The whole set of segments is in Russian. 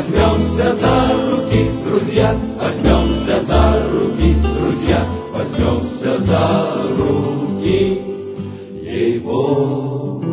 возьмемся за руки, друзья, возьмемся за руки, друзья, возьмемся за руки, ей-богу.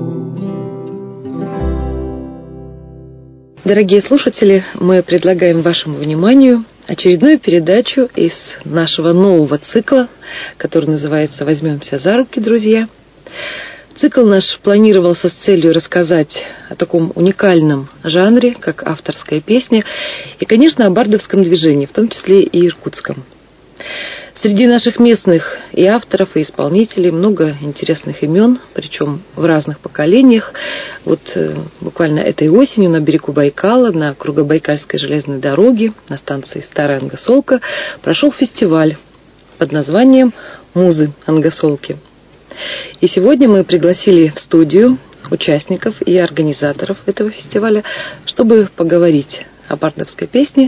Дорогие слушатели, мы предлагаем вашему вниманию очередную передачу из нашего нового цикла, который называется «Возьмемся за руки, друзья». Цикл наш планировался с целью рассказать о таком уникальном жанре, как авторская песня, и, конечно, о бардовском движении, в том числе и иркутском. Среди наших местных и авторов, и исполнителей много интересных имен, причем в разных поколениях. Вот буквально этой осенью на берегу Байкала, на Кругобайкальской железной дороге, на станции Старая Ангосолка, прошел фестиваль под названием «Музы Ангосолки». И сегодня мы пригласили в студию участников и организаторов этого фестиваля, чтобы поговорить о бардовской песне,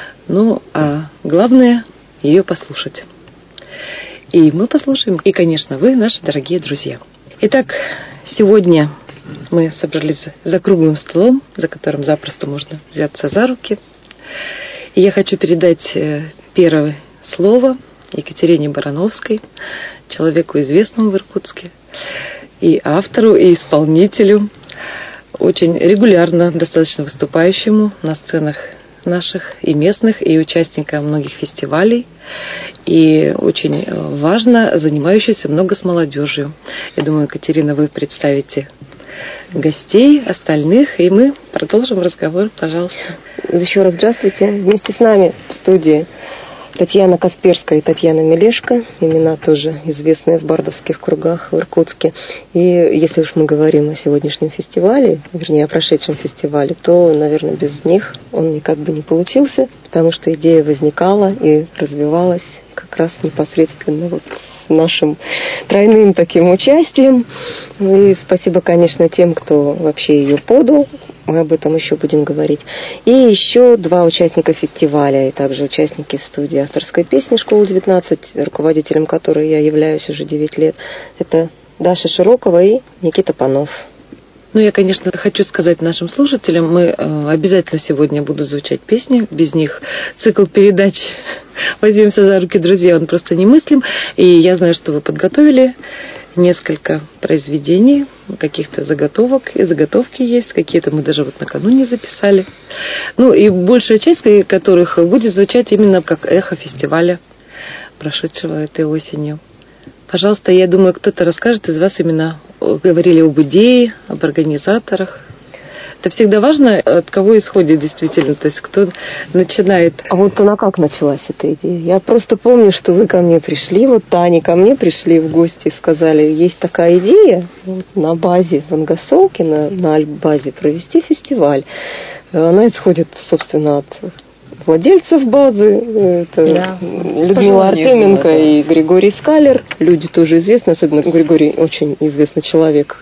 а главное – ее послушать. И мы послушаем, и, конечно, вы, наши дорогие друзья. Итак, сегодня мы собрались за круглым столом, за которым запросто можно взяться за руки. И я хочу передать первое слово Екатерине Барановской, человеку известному в Иркутске, и автору, и исполнителю, очень регулярно достаточно выступающему на сценах наших и местных, и участника многих фестивалей, и очень важно занимающийся много с молодежью. Я думаю, Екатерина, вы представите гостей, остальных, и мы продолжим разговор, пожалуйста. Еще раз здравствуйте. Вместе с нами в студии Татьяна Касперская и Татьяна Мелешко, имена тоже известные в бардовских кругах в Иркутске. И если уж мы говорим о сегодняшнем фестивале, вернее, о прошедшем фестивале, то, наверное, без них он никак бы не получился, потому что идея возникала и развивалась как раз непосредственно вот с нашим тройным таким участием. И спасибо, конечно, тем, кто вообще ее подал. Мы об этом еще будем говорить. И еще два участника фестиваля, и также участники студии авторской песни «Школа-19», руководителем которой я являюсь уже 9 лет. Это Даша Широкова и Никита Панов. Я, конечно, хочу сказать нашим слушателям, мы обязательно сегодня будут звучать песни, без них цикл передач «Возьмемся за руки, друзья», он просто немыслим. И я знаю, что вы подготовили несколько произведений, каких-то заготовок, и заготовки есть, какие-то мы даже вот накануне записали. И большая часть которых будет звучать именно как эхо фестиваля, прошедшего этой осенью. Пожалуйста, я думаю, кто-то расскажет из вас именно, говорили об идее, об организаторах. Это всегда важно, от кого исходит действительно, то есть кто начинает. А вот она как началась, эта идея? Я просто помню, что вы ко мне пришли, вот Таня ко мне пришли в гости и сказали, есть такая идея на базе в Ангосолке, на альбазе провести фестиваль. Она исходит, собственно, от владельцев базы, это Людмила Артеменко и Григорий Скалер. Люди тоже известны, особенно Григорий очень известный человек.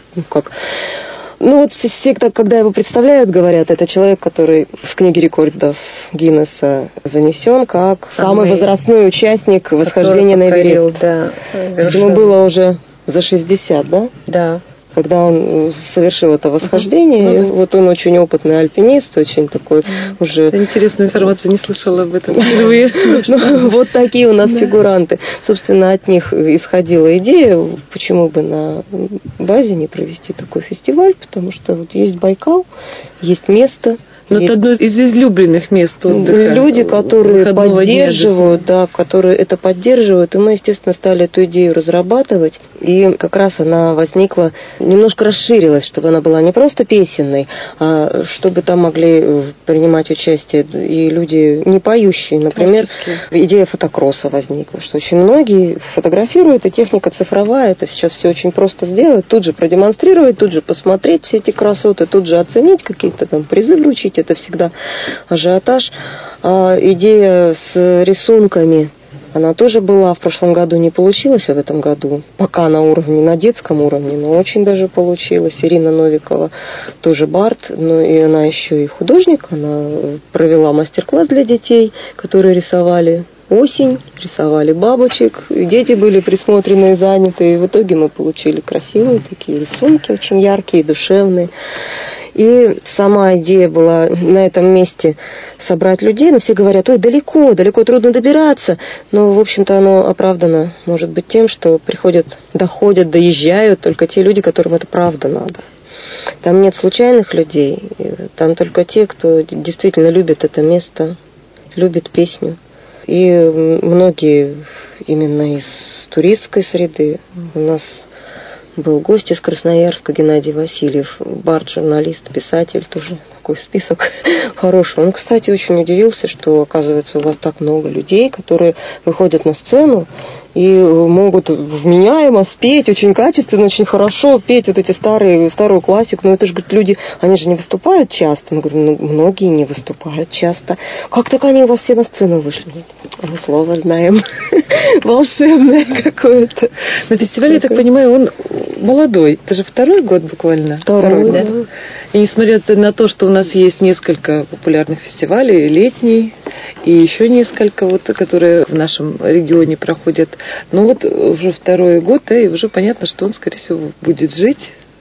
Все, когда его представляют, говорят, это человек, который в книге рекордов Гиннесса занесен как самый возрастной участник восхождения на Эверест. Да, ему было уже за 60, да? Да. Когда он совершил это восхождение, вот он очень опытный альпинист, очень такой уже... Интересную информацию, не слышала об этом впервые. Вот такие у нас фигуранты. Собственно, от них исходила идея, почему бы на базе не провести такой фестиваль, потому что вот есть Байкал, есть место. Но это одно из излюбленных мест отдыха. Люди, которые поддерживают, которые это поддерживают, и мы, естественно, стали эту идею разрабатывать, и как раз она возникла, немножко расширилась, чтобы она была не просто песенной, а чтобы там могли принимать участие и люди не поющие. Например, идея фотокросса возникла, что очень многие фотографируют, и техника цифровая, это сейчас все очень просто сделать, тут же продемонстрировать, тут же посмотреть все эти красоты, тут же оценить, какие-то там призы вручить. Это всегда ажиотаж. А идея с рисунками, она тоже была в прошлом году, не получилась, а в этом году пока на детском уровне, но очень даже получилась. Ирина Новикова тоже бард, но и она еще и художник, она провела мастер-класс для детей, которые рисовали осень, рисовали бабочек, и дети были присмотрены и заняты, и в итоге мы получили красивые такие рисунки, очень яркие, душевные. И сама идея была на этом месте собрать людей, но все говорят, ой, далеко, трудно добираться. Но, в общем-то, оно оправдано, может быть, тем, что доходят, доезжают только те люди, которым это правда надо. Там нет случайных людей, там только те, кто действительно любит это место, любит песню. И многие именно из туристской среды. У нас был гость из Красноярска, Геннадий Васильев, бард-журналист, писатель, тоже такой список хороший. Он, кстати, очень удивился, что, оказывается, у вас так много людей, которые выходят на сцену и могут вменяемо спеть, очень качественно, очень хорошо петь вот эти старую классику. Но это же, говорит, люди, они же не выступают часто. Мы говорим, многие не выступают часто. Как так они у вас все на сцену вышли? Мы слово знаем. Волшебное какое-то. На фестивале, я так понимаю, он молодой. Это же второй год буквально. Второй, да. И несмотря на то, что у нас есть несколько популярных фестивалей, летний и еще несколько, которые в нашем регионе проходят, но уже второй год, и уже понятно, что он, скорее всего, будет жить,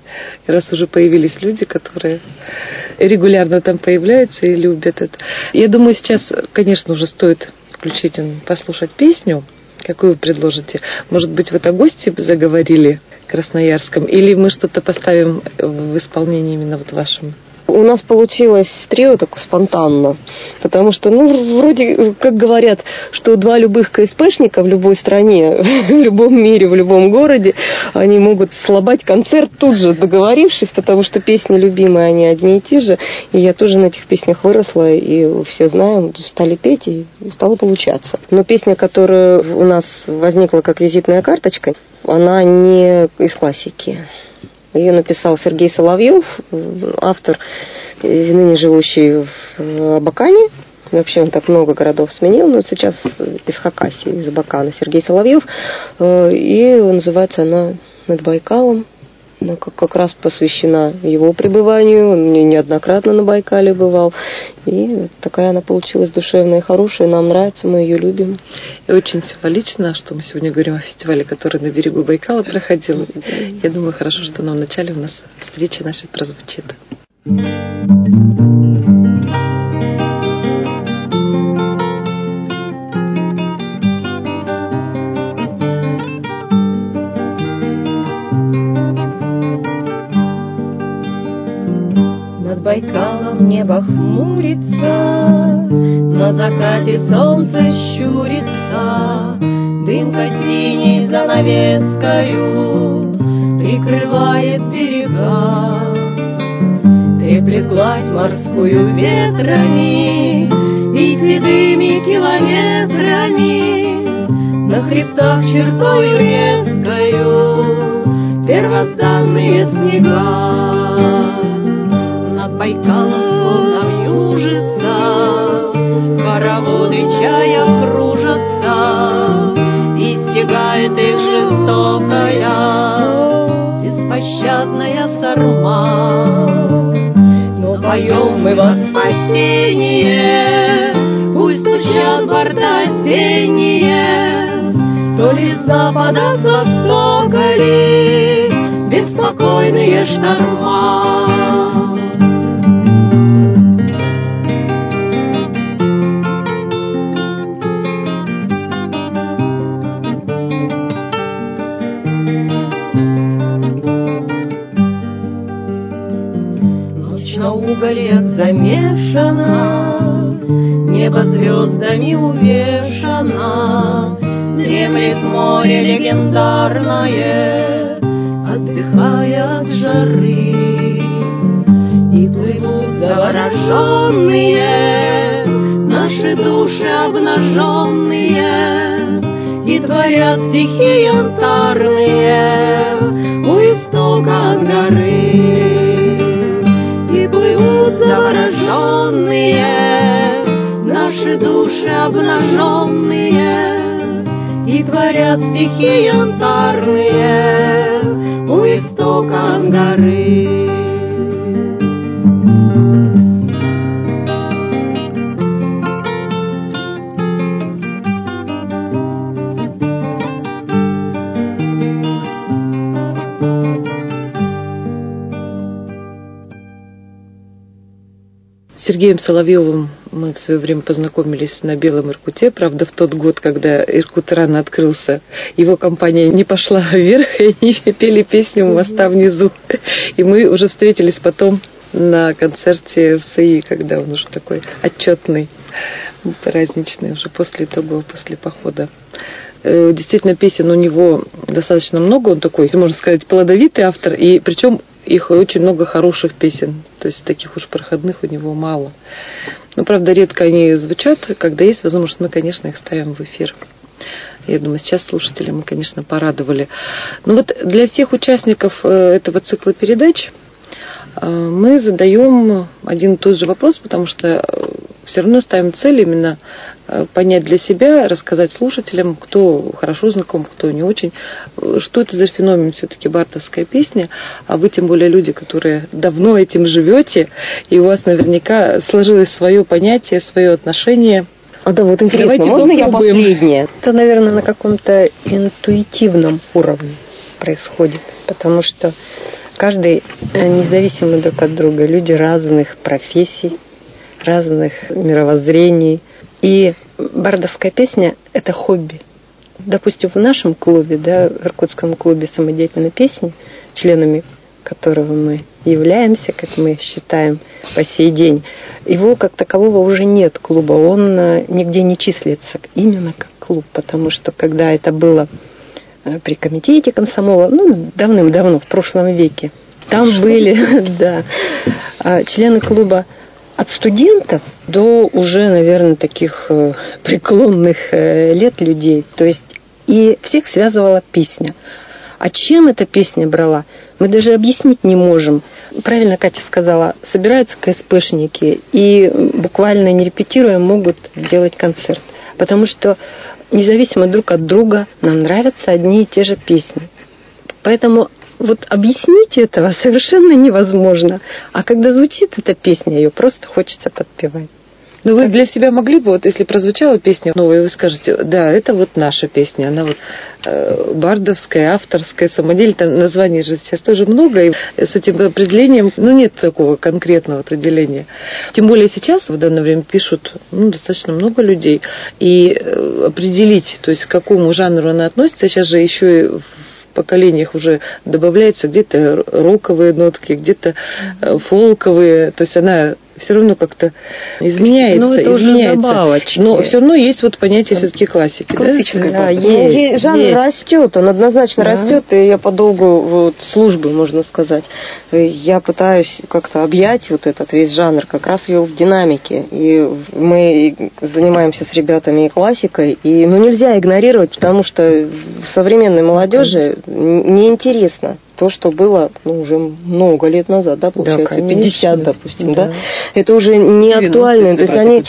раз уже появились люди, которые регулярно там появляются и любят это. Я думаю, сейчас, конечно, уже стоит включить, послушать песню. Какую вы предложите? Может быть, о госте заговорили красноярском, или мы что-то поставим в исполнении именно вашем? У нас получилось трио так спонтанно, потому что, вроде как говорят, что два любых КСПшника в любой стране, в любом мире, в любом городе, они могут слабать концерт тут же, договорившись, потому что песни любимые, они одни и те же, и я тоже на этих песнях выросла, и все знаем, стали петь, и стало получаться. Но песня, которая у нас возникла как визитная карточка, она не из классики. Ее написал Сергей Соловьев, автор, ныне живущий в Абакане. Вообще он так много городов сменил, но сейчас из Хакасии, из Абакана, Сергей Соловьев. И называется она «Над Байкалом». Она как раз посвящена его пребыванию. Он неоднократно на Байкале бывал. И такая она получилась душевная и хорошая. Нам нравится, мы ее любим. И очень символично, что мы сегодня говорим о фестивале, который на берегу Байкала проходил. Я думаю, хорошо, что она в начале у нас встречи нашей прозвучит. Над Байкалом небо хмурится, на закате солнце щурится, дымка синей занавескою прикрывает берега. Ты влеклась морскую ветрами и седыми километрами на хребтах чертою резкою первозданные снега. Над Байкалом словно вьюжится, хороводы чая кружатся, и стягает их жестокая, беспощадная сарма. Но поем мы во спасение, пусть стучат борта осенние, то ли с запада, с востока ли беспокойные шторма. На угольях замешано, небо звездами увешано, дремлет море легендарное, отдыхая от жары. И плывут завороженные наши души обнаженные, и творят стихи янтарные у истока от горы. Плывут завороженные наши души обнаженные, и творят стихи янтарные у истока от горы. Сергеем Соловьевым мы в свое время познакомились на Белом Иркуте. Правда, в тот год, когда Иркут рано открылся, его компания не пошла вверх, и они пели песню «Моста внизу». И мы уже встретились потом на концерте в САИ, когда он уже такой отчетный, праздничный, уже после того, после похода. Действительно, песен у него достаточно много, он такой, можно сказать, плодовитый автор, и причем их очень много хороших песен, то есть таких уж проходных у него мало. Но, правда, редко они звучат, когда есть возможность, мы, конечно, их ставим в эфир. Я думаю, сейчас слушатели мы, конечно, порадовали. Но вот для всех участников этого цикла передач мы задаем один и тот же вопрос, потому что все равно ставим цель именно понять для себя, рассказать слушателям, кто хорошо знаком, кто не очень, что это за феномен все-таки бардовская песня, а вы тем более люди, которые давно этим живете, и у вас наверняка сложилось свое понятие, свое отношение. А да, вот интересно, давайте можно попробуем. я последнее? Это, наверное, на каком-то интуитивном уровне происходит, потому что каждый независимый друг от друга, люди разных профессий, разных мировоззрений. И бардовская песня – это хобби. Допустим, в нашем клубе, да, в Иркутском клубе самодеятельной песни, членами которого мы являемся, как мы считаем по сей день, его как такового уже нет клуба, он нигде не числится именно как клуб, потому что когда это было при комитете комсомола, давным-давно, в прошлом веке, там были члены клуба от студентов до уже, наверное, таких преклонных лет людей. То есть и всех связывала песня. А чем эта песня брала, мы даже объяснить не можем. Правильно Катя сказала, собираются КСПшники и буквально не репетируя могут делать концерт. Потому что независимо друг от друга нам нравятся одни и те же песни. Поэтому вот объяснить этого совершенно невозможно. А когда звучит эта песня, ее просто хочется подпевать. Но вы для себя могли бы, вот если прозвучала песня новая, вы скажете, да, это вот наша песня, она вот бардовская, авторская, самодельная, там названий же сейчас тоже много, и с этим определением, нет такого конкретного определения. Тем более сейчас в данное время пишут достаточно много людей, и определить, то есть к какому жанру она относится, сейчас же еще и в поколениях уже добавляется где-то роковые нотки, где-то фолковые, то есть она все равно как-то изменяется. Это уже добавочки. Но все равно есть вот понятие все-таки классики. Классическая, да? Есть. Жанр растет, он однозначно растет, и я по долгу службы, можно сказать, я пытаюсь как-то объять вот этот весь жанр, как раз его в динамике. И мы занимаемся с ребятами и классикой, и нельзя игнорировать, потому что в современной молодежи неинтересно то, что было уже много лет назад, да, получается, да, 50, допустим, да. Это уже не актуально, то есть они,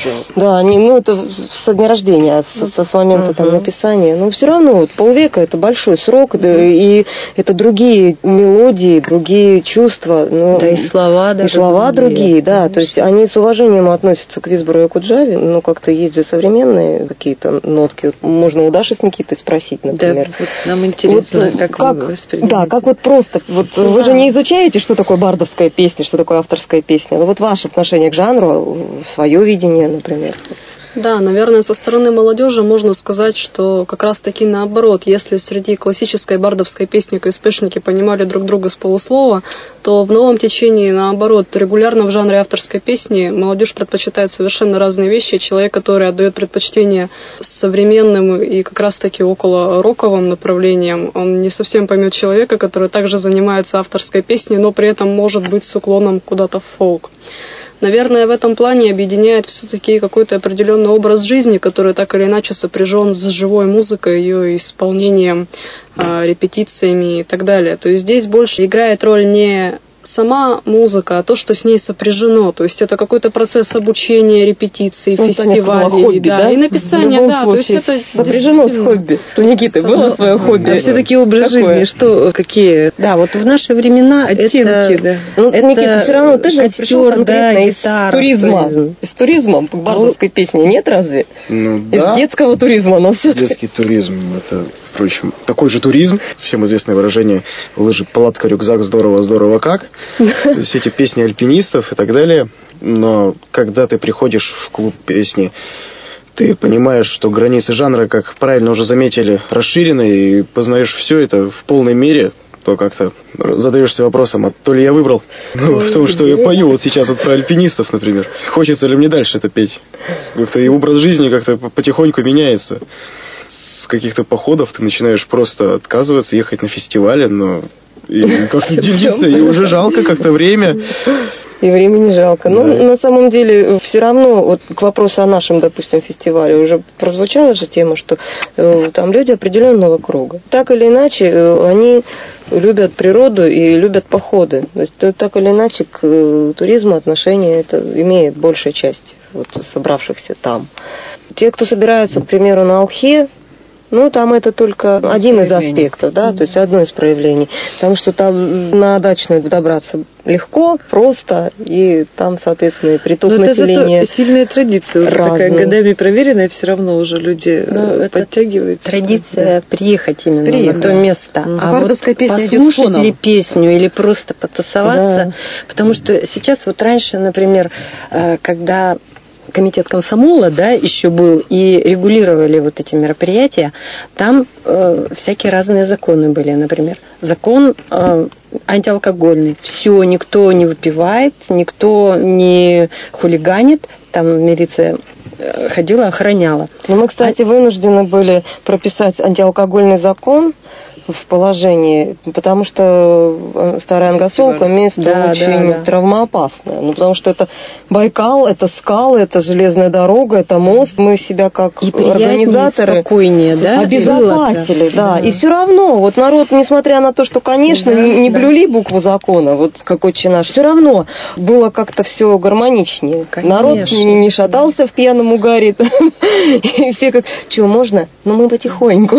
это со дня рождения, с момента там написания, но все равно вот полвека это большой срок, да, и это другие мелодии, другие чувства, и слова даже. И слова другие, да, то есть они с уважением относятся к Визбору и Акуджаве, но как-то есть же современные какие-то нотки, вот можно у Даши с Никитой спросить, например. Да, вот нам интересно, как вы воспринимаете. Да, как вот просто, вы же не изучаете, что такое бардовская песня, что такое авторская песня, вот ваше отношение к жанру, свое видение, например. Да, наверное, со стороны молодежи можно сказать, что как раз-таки наоборот, если среди классической бардовской песни КСПшники понимали друг друга с полуслова, то в новом течении, наоборот, регулярно в жанре авторской песни молодежь предпочитает совершенно разные вещи. Человек, который отдает предпочтение современным и как раз-таки около роковым направлениям, он не совсем поймет человека, который также занимается авторской песней, но при этом может быть с уклоном куда-то в фолк. Наверное, в этом плане объединяет все-таки какой-то определенный образ жизни, который так или иначе сопряжен с живой музыкой, ее исполнением, репетициями и так далее. То есть здесь больше играет роль не сама музыка, а то, что с ней сопряжено. То есть это какой-то процесс обучения, репетиций, фестивалей, хобби, да? И написания, да. То есть это сопряжено с хобби. У Никиты было свое хобби? А все-таки образ жизни, какие? Да, вот в наши времена оттенки, это... Никита, все равно ты же пришел конкретно из туризма. С туризмом к бардовской песне нет разве? Да. Из детского туризма, но все-таки. Детский туризм, это, впрочем, такой же туризм. Всем известное выражение «лыжи, палатка, рюкзак, здорово, здорово как». То есть эти песни альпинистов и так далее. но когда ты приходишь в клуб песни, ты понимаешь, что границы жанра, как правильно уже заметили, расширены, и познаешь все это в полной мере, то как-то задаешься вопросом, а то ли я выбрал в том, что я пою вот сейчас вот про альпинистов, например. Хочется ли мне дальше это петь? Как-то и образ жизни как-то потихоньку меняется. С каких-то походов ты начинаешь просто отказываться, ехать на фестивали, но и как-то делиться, и уже жалко как-то время. И времени жалко. Но на самом деле все равно, вот к вопросу о нашем, допустим, фестивале, уже прозвучала же тема, что там люди определенного круга. Так или иначе, они любят природу и любят походы. То есть так или иначе к туризму отношение это имеет большая часть вот, собравшихся там. Те, кто собираются, к примеру, на Алхе, ну, там это только один из аспектов, да, то есть одно из проявлений. Потому что там на Дачную добраться легко, просто, и там, соответственно, и приток населения. Это сильная традиция, уже такая годами проверенная, все равно уже люди подтягиваются. Традиция приехать именно на то место. А бардовская песня послушать ли песню или просто потусоваться. Потому что сейчас вот раньше, например, когда комитет комсомола, да, еще был, и регулировали вот эти мероприятия, там всякие разные законы были, например. Закон антиалкогольный. Все, никто не выпивает, никто не хулиганит, там милиция ходила, охраняла. Но мы, кстати, вынуждены были прописать антиалкогольный закон в положении, потому что Старая Ангосолка место очень травмоопасное. Ну, потому что это Байкал, это скалы, это железная дорога, это мост. Мы себя как организаторы обезопасили. Да. И все равно, вот народ, несмотря на то, что, конечно, не блюли букву закона, вот как отче наш, все равно было как-то все гармоничнее. Конечно. Народ не шатался в пьяном угаре. И все как, что, можно? Ну, мы потихоньку.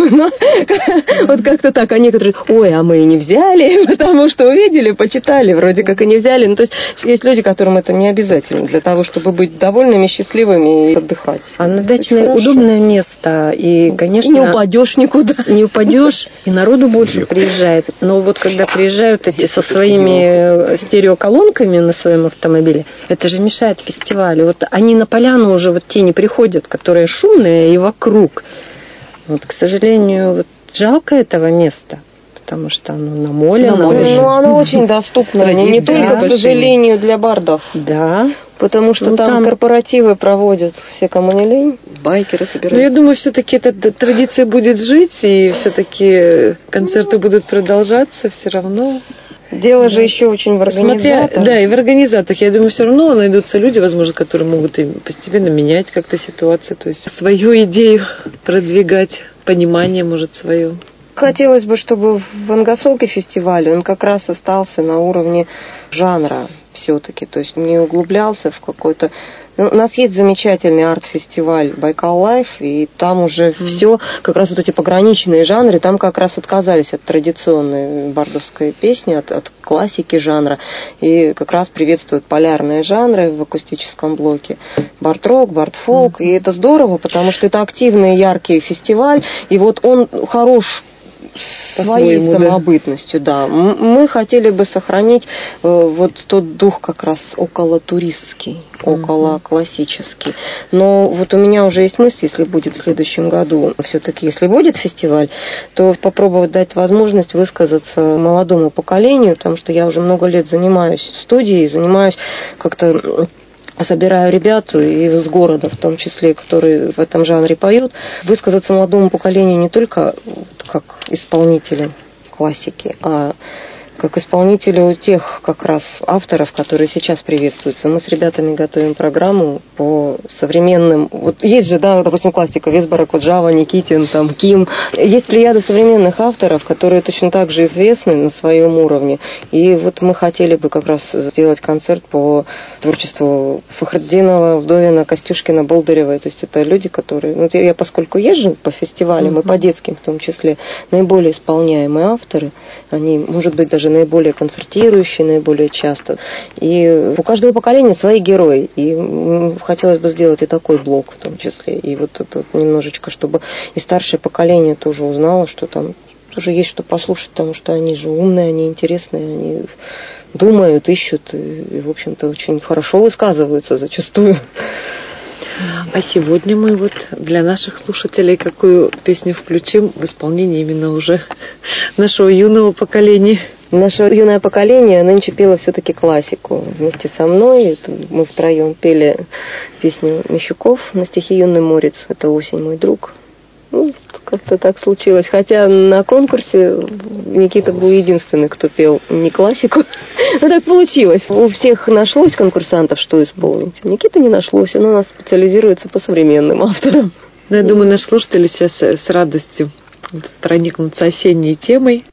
Вот как-то так, а некоторые, ой, а мы и не взяли, потому что увидели, почитали, вроде как и не взяли. Ну, то есть люди, которым это не обязательно для того, чтобы быть довольными, счастливыми и отдыхать. А на Дачной удобное место, и, конечно... И не упадешь никуда. Не упадешь, и народу больше приезжает. Но вот когда приезжают эти со своими стереоколонками на своем автомобиле, это же мешает фестивалю. Вот они на поляну уже вот те не приходят, которые шумные и вокруг. Вот, к сожалению, вот жалко этого места, потому что оно на моле. Ну, оно очень доступно, не только, к сожалению, для бардов. Да. Потому что там корпоративы проводят все, кому не лень. Байкеры собираются. Но я думаю, все-таки эта традиция будет жить, и все-таки концерты будут продолжаться все равно. Дело же еще очень в организаторах. Да, и в организаторах. Я думаю, все равно найдутся люди, возможно, которые могут и постепенно менять как-то ситуацию, то есть свою идею продвигать, понимание, может, свое. Хотелось бы, чтобы в Ангосолке фестивале он как раз остался на уровне жанра все-таки, то есть не углублялся в какой-то... Ну, у нас есть замечательный арт-фестиваль Байкал Лайф, и там уже все, как раз вот эти пограничные жанры, там как раз отказались от традиционной бардовской песни, от классики жанра, и как раз приветствуют полярные жанры в акустическом блоке. Бард-рок, бард-фолк, и это здорово, потому что это активный, яркий фестиваль, и вот он хорош своей самобытностью, да. Мы хотели бы сохранить вот тот дух как раз около туристский, около классический. Но вот у меня уже есть мысль, если будет в следующем году, все-таки если будет фестиваль, то попробовать дать возможность высказаться молодому поколению, потому что я уже много лет занимаюсь студией, занимаюсь как-то... собираю ребят из города, в том числе, которые в этом жанре поют, высказаться молодому поколению не только как исполнителю классики, а как исполнителю тех как раз авторов, которые сейчас приветствуются. Мы с ребятами готовим программу по современным... Вот есть же, да, допустим, классика Весбора, Куджава, Никитин, там, Ким. Есть плеяда современных авторов, которые точно так же известны на своем уровне. И вот мы хотели бы как раз сделать концерт по творчеству Фахруддинова, Вдовина, Костюшкина, Болдыревой. То есть это люди, которые... Ну, я поскольку езжу по фестивалям, и по детским в том числе, наиболее исполняемые авторы, они, может быть, даже наиболее концертирующие, наиболее часто. И у каждого поколения свои герои. И хотелось бы сделать и такой блок в том числе. И вот это немножечко, чтобы и старшее поколение тоже узнало, что там тоже есть что послушать, потому что они же умные, они интересные, они думают, ищут и, в общем-то, очень хорошо высказываются зачастую. А сегодня мы вот для наших слушателей какую песню включим в исполнении именно уже нашего юного поколения? Наше юное поколение нынче пело все-таки классику. Вместе со мной мы втроем пели песню Мещуков на стихи «Юный морец». Это «Осень, мой друг». Ну, как-то так случилось. Хотя на конкурсе Никита был единственный, кто пел не классику. Но так получилось. У всех нашлось конкурсантов, что исполнить. Никита не нашлось. Он у нас специализируется по современным авторам. Ну, я думаю, наши слушатели сейчас с радостью проникнутся осенней темой.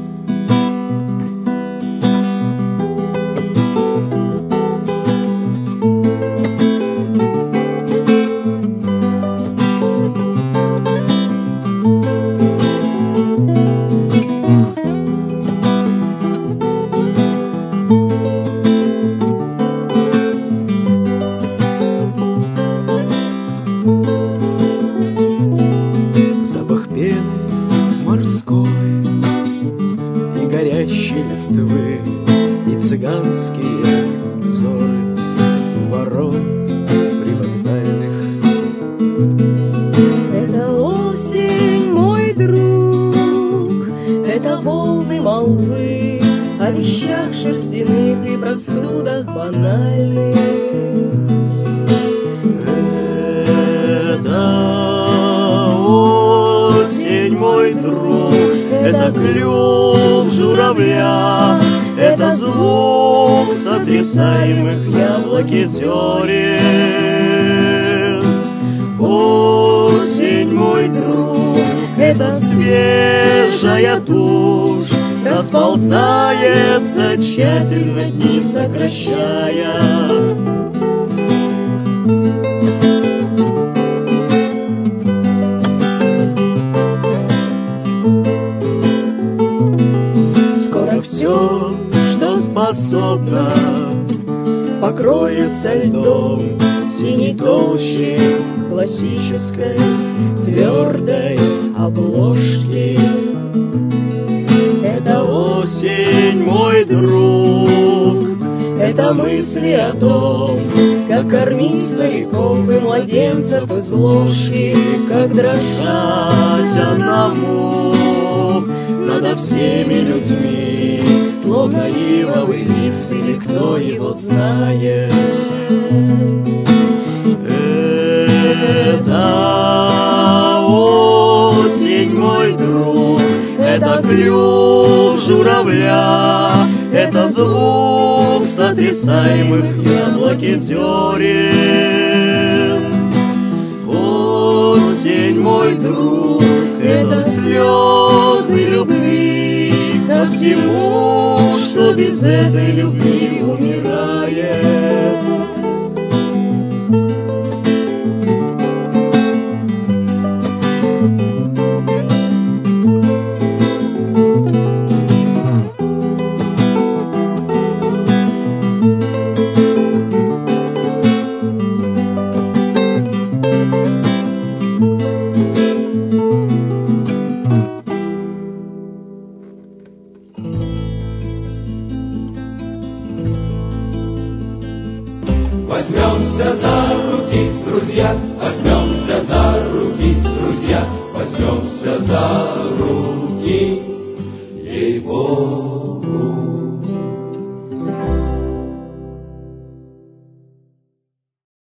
Расползается тщательно, дни сокращая. Скоро все, что способно, покроется льдом синей толщи классической твердой обложки. Это осень, мой друг, это мысли о том, как кормить стариков и младенцев из ложки, как дрожать одному над всеми людьми, словно ивовый лист или кто его знает. Это осень, мой друг, это клюв журавля, это звук сотрясаемых яблоки зерен. Осень, мой друг, это слезы любви ко всему, что без этой любви умирает. Возьмемся за руки, друзья, возьмемся за руки, друзья, возьмемся за руки.